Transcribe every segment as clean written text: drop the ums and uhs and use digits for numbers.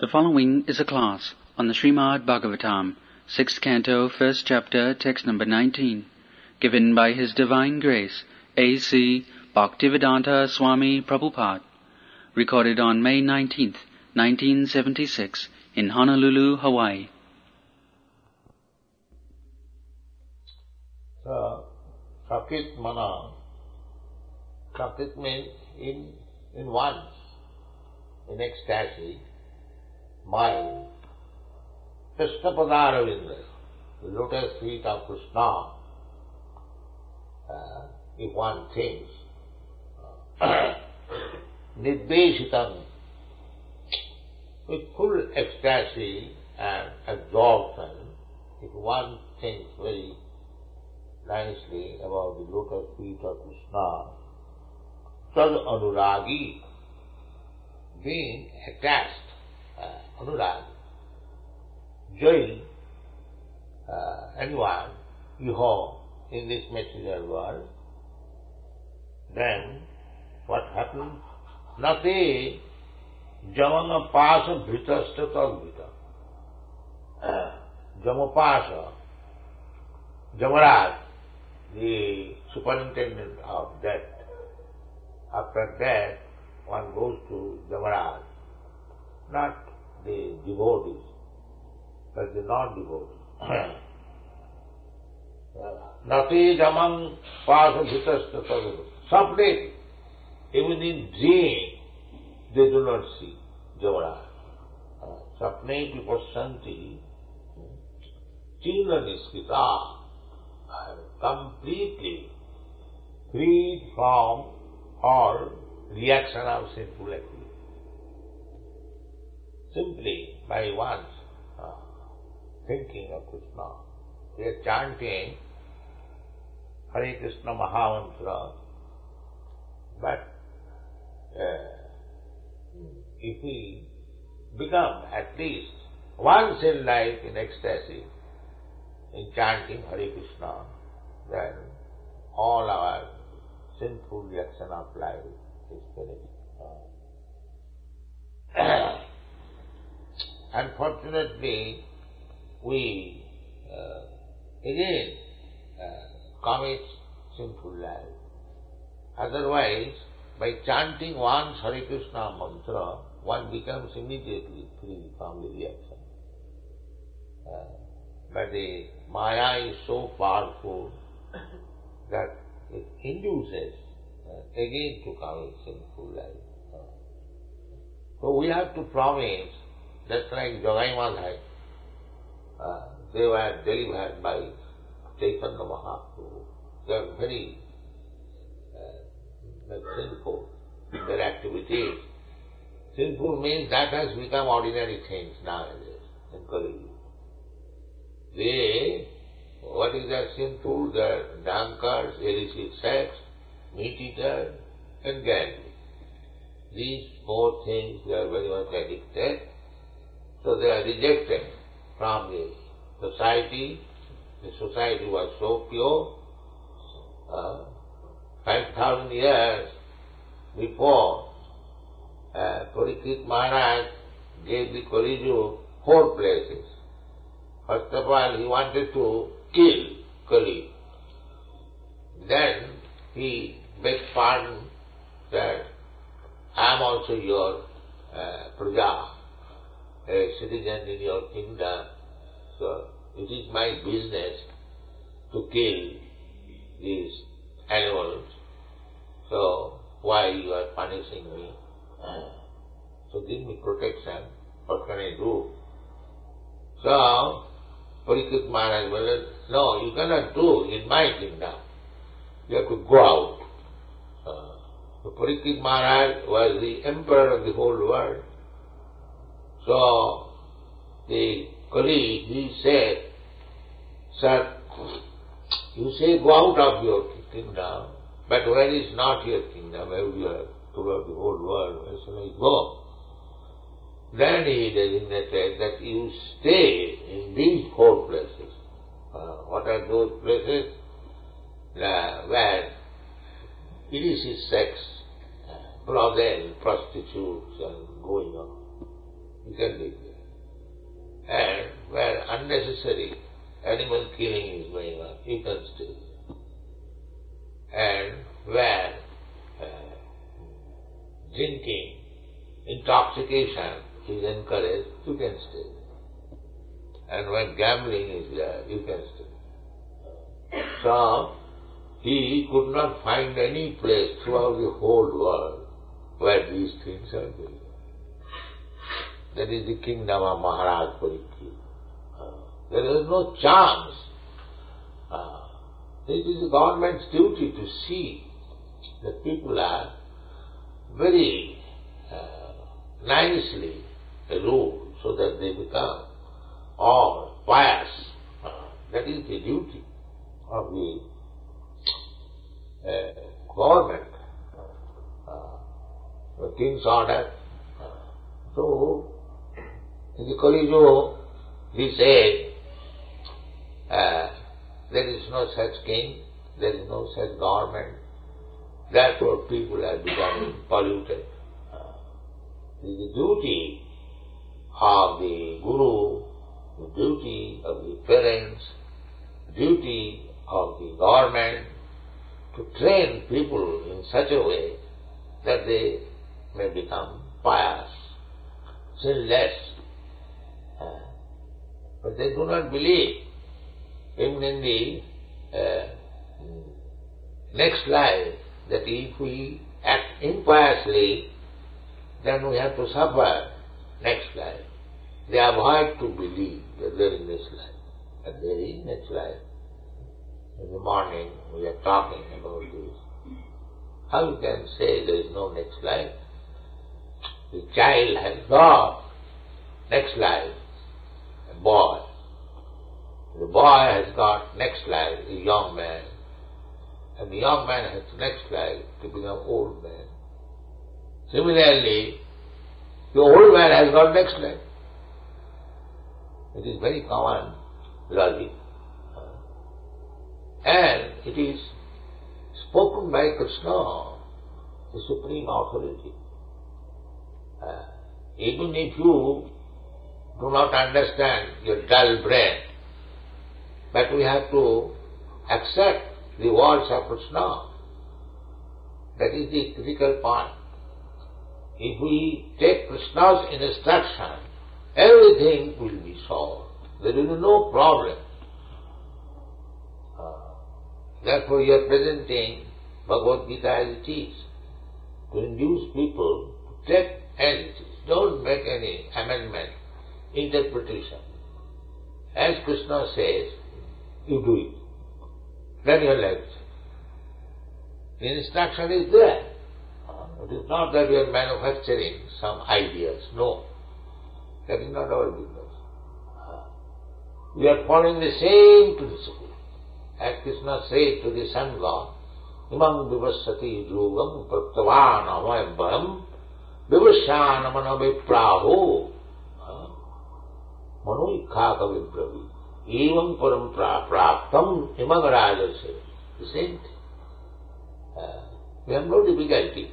The following is a class on the Srimad Bhagavatam, 6th Canto, 1st Chapter, text number 19, given by His Divine Grace, A.C. Bhaktivedanta Swami Prabhupada, recorded on May 19th, 1976, in Honolulu, Hawaii. So, Sakit Mana, Sakit means in once, in ecstasy, mind, Krishna Padaravinda, the lotus feet of Krishna, if one thinks, Nidveshitam, with full ecstasy and absorption, if one thinks very nicely about the lotus feet of Krishna, Tad Anuragi, being attached, Anuragi, joy, anyone you have in this material world, then what happens? Nati Jamangapasa Bhritasta Tadbhita. Jamapasa, Jamaraj, the superintendent of death. After death, one goes to Jamaraj, not the devotees, but the non-devotees. Nati jamang pasa bhitasta tadbhita. Sapne, even in dream, they do not see Jamaraj. Sapne vipassanti chila niskita, completely freed from all reaction of sinful activity. Simply by once thinking of Krishna, we are chanting Hare Krishna Mahamantra, but if we become at least once in life in ecstasy, in chanting Hare Krishna, then all our sinful reaction of life is finished. Unfortunately, we again commit sinful life. Otherwise, by chanting once Hare Krishna mantra, one becomes immediately free from the reaction. But the Maya is so powerful that it induces again to commit sinful life. So we have to promise, just like Jogai Madhai, they were delivered by Chaitanya Mahaprabhu. They are very sinful in their activities. Sinful means that has become ordinary things nowadays in Kali Yuga. What is that sinful? They are drunkards, illicit sex, meat eaters, and gambling. These four things they are very much addicted, so they are rejected from the society. The society was so pure. 5,000 years before, Parikshit Maharaj gave the Kali Yuga 4 places. First of all, he wanted to kill Kali. Then he begged pardon that I am also your praja, a citizen in your kingdom, so it is my business to kill these animals, so why you are punishing me? So give me protection, what can I do? So, Parikshit Maharaj said, no, you cannot do in my kingdom. You have to go out. So Parikshit Maharaj was the emperor of the whole world. So, the colleague, he said, sir, you say go out of your kingdom, but where is not your kingdom, where you are throughout the whole world, where shall I go? Then he designated that you stay in these 4 places. What are those places? Where illicit sex, brothel, prostitutes, and going on. You can live there. And where unnecessary animal killing is going on, you can stay there. And where drinking, intoxication is encouraged, you can stay there. And when gambling is there, you can stay there. So, he could not find any place throughout the whole world where these things are going on. That is the kingdom of Maharaj Parikshit. There is no chance. It is the government's duty to see that people are very nicely ruled so that they become all pious. That is the duty of the government, the king's order. So, in the Kali Yuga, he said, there is no such king, there is no such government, therefore people are becoming polluted. It is the duty of the Guru, the duty of the parents, duty of the government to train people in such a way that they may become pious, sinless. But they do not believe. Even in the next life, that if we act impiously, then we have to suffer next life. They avoid to believe that there is next life. But there is next life. In the morning we are talking about this. How you can say there is no next life? The child has got next life, a boy. The boy has got next life, a young man. And the young man has next life to become old man. Similarly, the old man has got next life. It is very common logic. And it is spoken by Krishna, the supreme authority. Even if you do not understand your dull brain, but we have to accept the words of Krishna. That is the critical point. If we take Krishna's instruction, everything will be solved. There will be no problem. Therefore you are presenting Bhagavad Gita as it is, to induce people to take as it is. Don't make any amendment, interpretation. As Krishna says, you do it. Then your life. The instruction is there. It is not that we are manufacturing some ideas. No. That is not our business. We are following the same principle. As Krishna said to the sun god, Imam vivassati yogam prattavan amayam vivasyan manavipraho manoikhaka vibravi evam param praptam imagaraja. The same thing. We have no difficulty.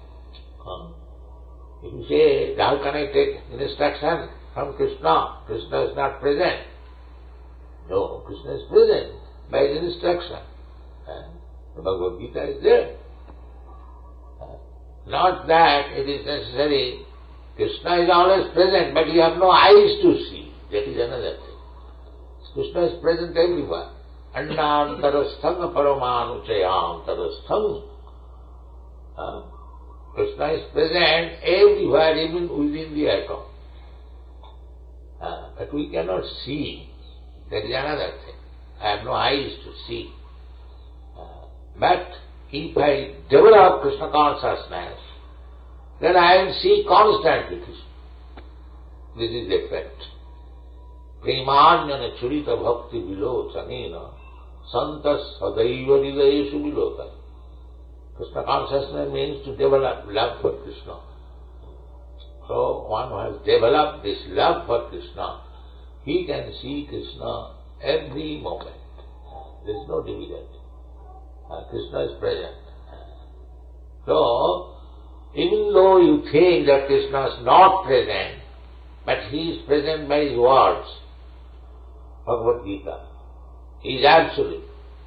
If you say, how can I take instruction from Krishna? Krishna is not present. No, Krishna is present by his instruction. The Bhagavad Gita is there. Not that it is necessary. Krishna is always present, but you have no eyes to see. That is another thing. Krishna is present everywhere. Annantarastham paramanuchayantarastham. Krishna is present everywhere, even within the atom. But we cannot see. That is another thing. I have no eyes to see. But if I develop Krishna consciousness, then I will see constantly Krishna. This is the fact. Premanyana churita bhakti vilochanena santas sadaiva hridayeshu vilota. Krishna consciousness means to develop love for Krishna. So one who has developed this love for Krishna, he can see Krishna every moment. There is no difficulty. Krishna is present. So, even though you think that Krishna is not present, but he is present by his words. Bhagavad Gita. He is absolute.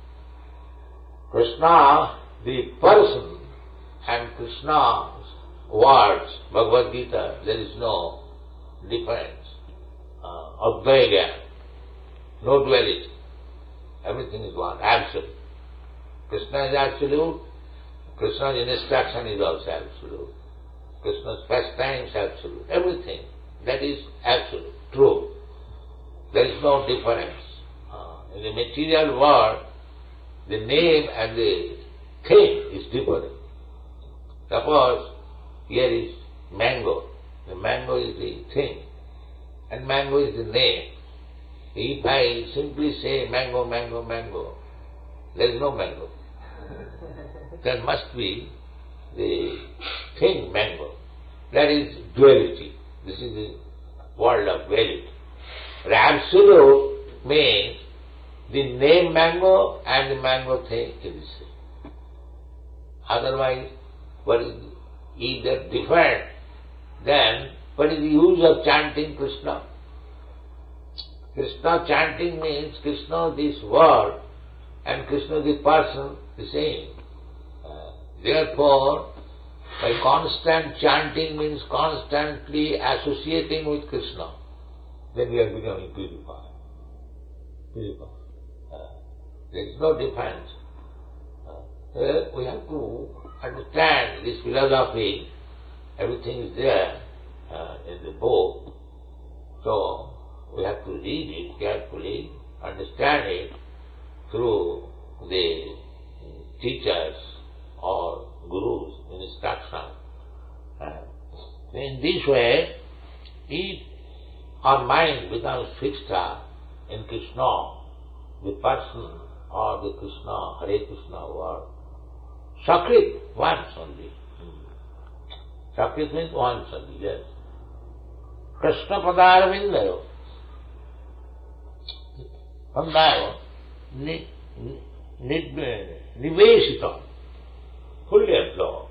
Krishna, the person, and Krishna's words, Bhagavad Gita, there is no difference. Advaita, no duality. Everything is one, absolute. Krishna is absolute. Krishna's instruction is also absolute. Krishna's pastime is absolute. Everything, that is absolute, true. There is no difference. In the material world, the name and the thing is different. Suppose here is mango. The mango is the thing, and mango is the name. If I simply say mango, mango, mango, there is no mango. There must be the thing mango. That is duality. This is the world of duality. But absolute means the name mango and the mango thing is the same. Otherwise, what is if they are different, then what is the use of chanting Krishna? Krishna chanting means Krishna this word and Krishna the person the same. Therefore, by constant chanting means constantly associating with Krishna, then we are becoming purified. Purified. There is no difference. We have to understand this philosophy. Everything is there in the book. So we have to read it carefully, understand it through the teachers or gurus' instruction. In this way, if our mind becomes fixed up in Krishna, the person or the Krishna, Hare Krishna word, Sakrit, once only. Sakrit means once only, yes. Krishna Padaravindayo. Pandayo, Niveshita, fully absorbed.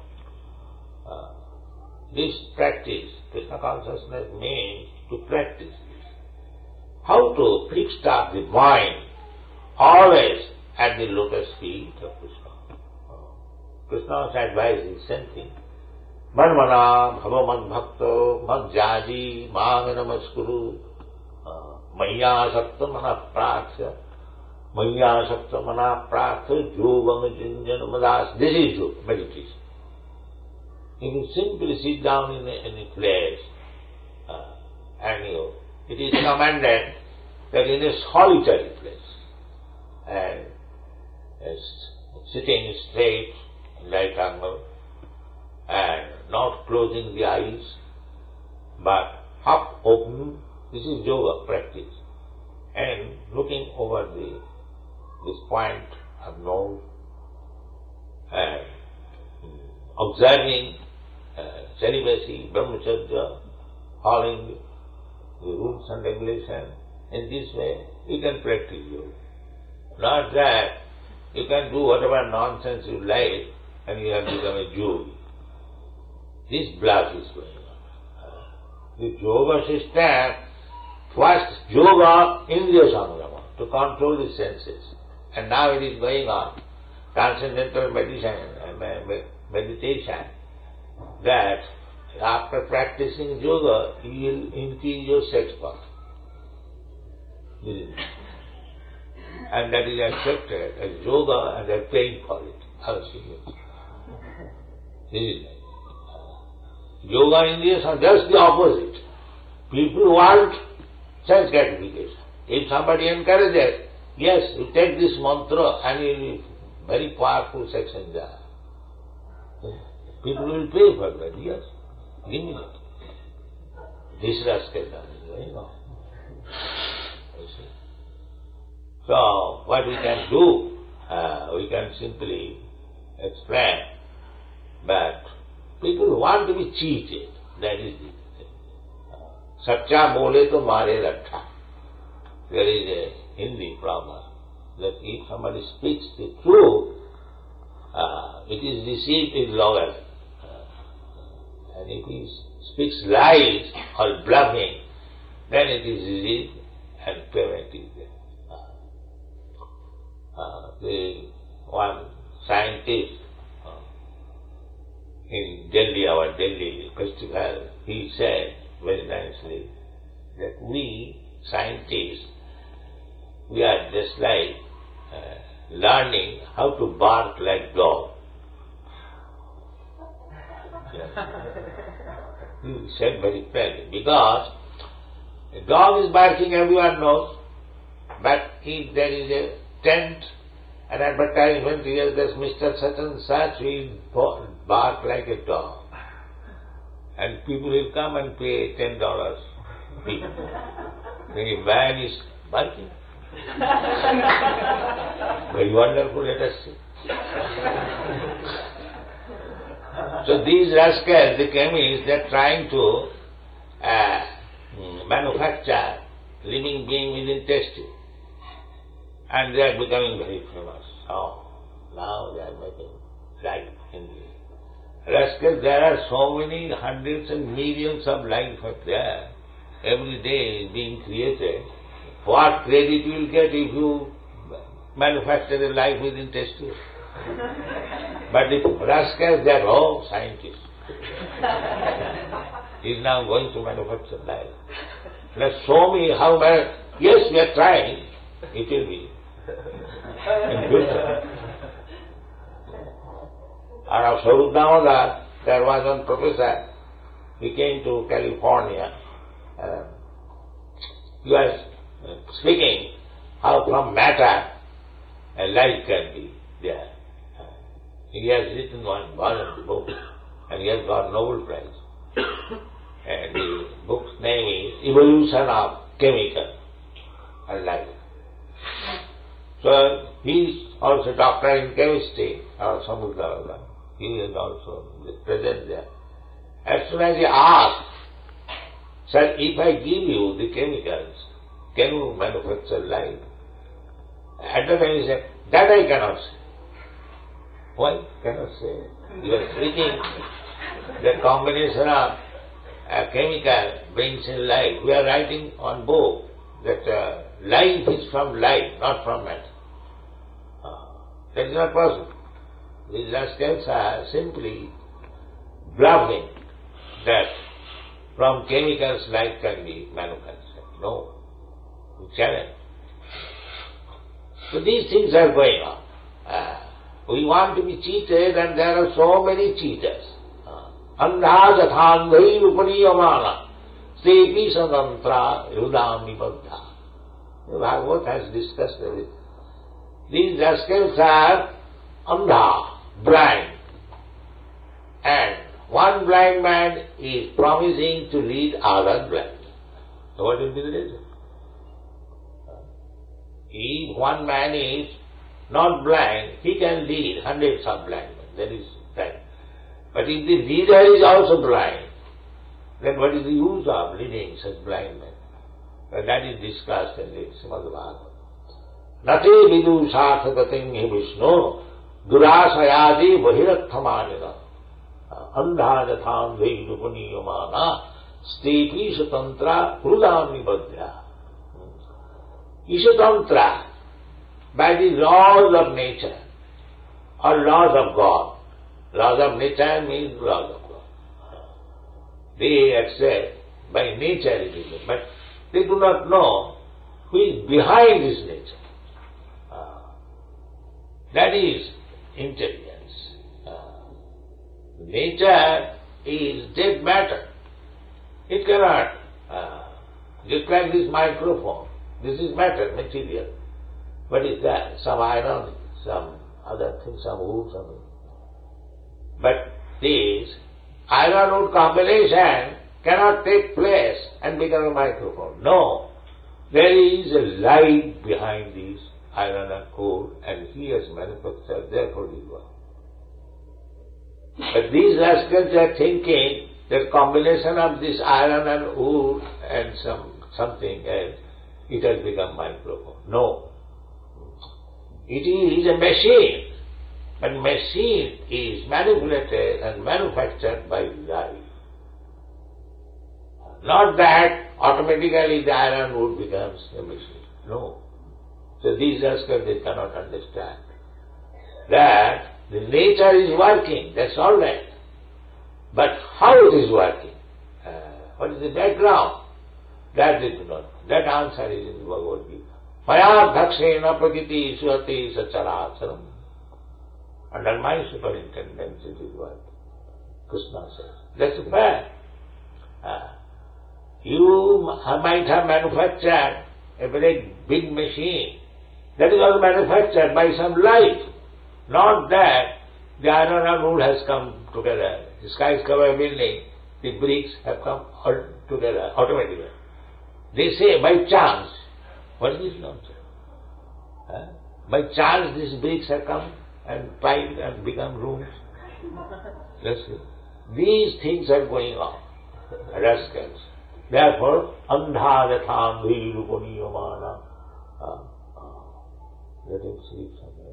This practice, Krishna consciousness means to practice this. How to fix up the mind always at the lotus feet of Krishna. Krishna's advice is same thing. Manmana bhava bhakto madhyaji mame namaskuru maya sakta mana praksya maya sakta mana praksya yogam jinjana madas. This is your meditation. You can simply sit down in a place and it is commanded that in a solitary place and sitting straight, right angle, and not closing the eyes, but half open. This is yoga practice. And looking over this point of nose and observing celibacy, brahmacharya, following the rules and regulations. In this way, you can practice yoga. Not that you can do whatever nonsense you like and you have become a yogi. This bluff is going on. The yoga system, first yoga, indriya samyama, to control the senses. And now it is going on, transcendental meditation, that after practicing yoga, you will increase your sex power. And that is accepted as yoga and they are paying for it. How serious. Yoga in India is just the opposite. People want sense gratification. If somebody encourages, yes, you take this mantra and you will be very powerful sex enjoyer. People will pay for that, yes. Give me that. This rascal is going on. So, what we can do, we can simply explain, but people want to be cheated. That is the thing. Sacha bole to mare lattha. There is a Hindi proverb that if somebody speaks the truth, it is received in loyal. And if he speaks lies or bluffing, then it is easy and payment is there. The one scientist in Delhi, our Delhi festival, he said very nicely that we scientists, we are just like learning how to bark like dog. He said very plainly, because a dog is barking, everyone knows, but if there is a tent, an advertisement, here there's Mr. Such and Such, will bark like a dog. And people will come and pay $10 fee. The man is barking. Very wonderful, let us see. So these rascals, the chemists, they are trying to manufacture living being within testing. And they are becoming very famous. Oh, now they are making life in the rascals. There are so many hundreds and millions of life up there. Every day is being created. What credit you will get if you manufacture a life within test tube? But the rascals, they are all scientists. He is now going to manufacture life. Now show me how much. Yes, we are trying. It will be in future. Around Swarup Damodar, there was one professor. He came to California. He was speaking how from matter a life can be there. He has written one volume book and he has got Nobel Prize. And the book's name is Evolution of Chemical and Life. So he is also doctor in chemistry, or Samudra. He is also present there. As soon as he asked, sir, if I give you the chemicals, can you manufacture life? At the time he said, that I cannot say. Why cannot say? You are speaking the combination of a chemical brings in life. We are writing on book that life is from life, not from matter. That is not possible. These rascals are simply bluffing that from chemicals life can be manufactured. No. We challenge. So these things are going on. We want to be cheated and there are so many cheaters. Andha jathandhai upaniyamana stepi sadantra yudami baddha. Bhagavad has discussed everything. These rascals are andha, blind. And one blind man is promising to lead other blind. So what will be the result? If one man is not blind, he can lead hundreds of blind men. That is right. But if the leader is also blind, then what is the use of leading such blind men? And that is discussed in the Srimad Bhagavatam. Nate vidu sarthagatim hi Vishnu durasayadi vahirathamanina andha jatham veidupaniyamana stepi satantra prudami badhya. Ishatantra, by the laws of nature or laws of God. Laws of nature means laws of God. They accept by nature it is, but they do not know who is behind this nature. That is intelligence. Nature is dead matter. It cannot, just like this microphone. This is matter, material. What is that? Some iron, some other thing, some wood, something. But this iron-wood combination cannot take place and become a microphone. No. There is a light behind this iron and wood, and he has manufactured, therefore he was. But these rascals are thinking that combination of this iron and wood and something else, it has become microphone. No. It is a machine. But machine is manipulated and manufactured by life. Not that automatically the iron wood becomes a machine. No. So these rascals, they cannot understand that the nature is working, that's all right. But how it is working? What is the background? That they do not know. That answer is in the Bhagavad Gita. Maya dhakshena prakriti suhati sacharacharam. Under my superintendence it is working. Krishna says. That's a fact. You might have manufactured a very big machine. That is all manufactured by some light. Not that the iron and wood has come together. The skyscraper building, the bricks have come all together automatically. They say by chance. What is this nonsense? By chance these bricks have come and piled and become rooms. Let's see. These things are going on. Rascals. Therefore, andha yatham rupani. Let him sleep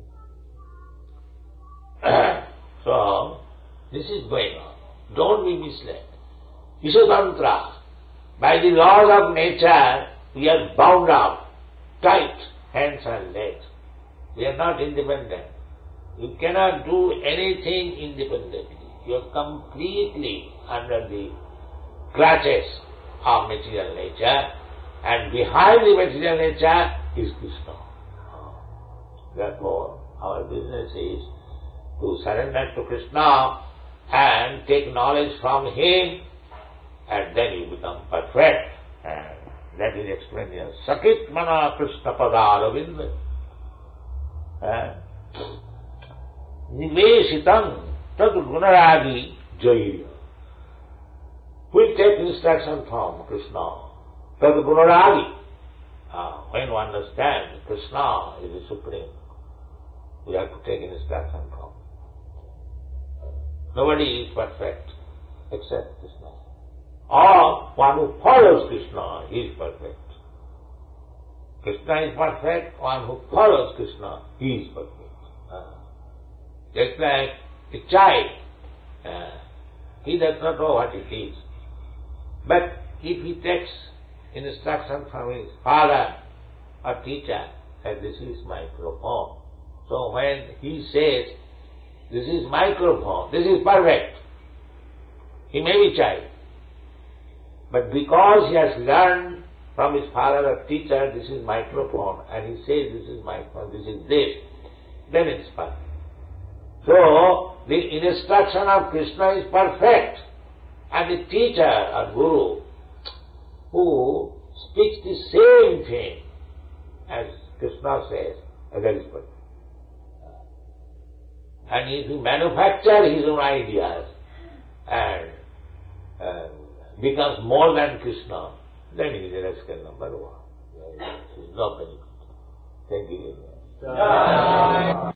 somewhere. So, this is going on. Don't be misled. Ishatantra. By the laws of nature, we are bound up, tight, hands and legs. We are not independent. You cannot do anything independently. You are completely under the clutches of material nature, and behind the material nature is Krishna. Therefore, our business is to surrender to Krishna and take knowledge from Him, and then you become perfect. And that is explained here. Sakit mana Krishna padaravind. Nivesitam tad gunaragi jaya. We take instruction from Krishna. Tad gunaragi. When you understand Krishna is the Supreme, we have to take instruction from. Nobody is perfect except Krishna. Or one who follows Krishna is perfect. Krishna is perfect, one who follows Krishna is perfect. Just like a child, he does not know what it is. But if he takes instruction from his father or teacher that this is microphone, so when he says, this is microphone, this is perfect, he may be child. But because he has learned from his father or teacher, this is microphone, and he says this is microphone, this is this, then it is perfect. So, the instruction of Krishna is perfect, and the teacher or guru who speaks the same thing as Krishna says, that is perfect. And if he manufactures his own ideas and becomes more than Krishna, then he is a rascal number one. There is no benefit. Thank you very much.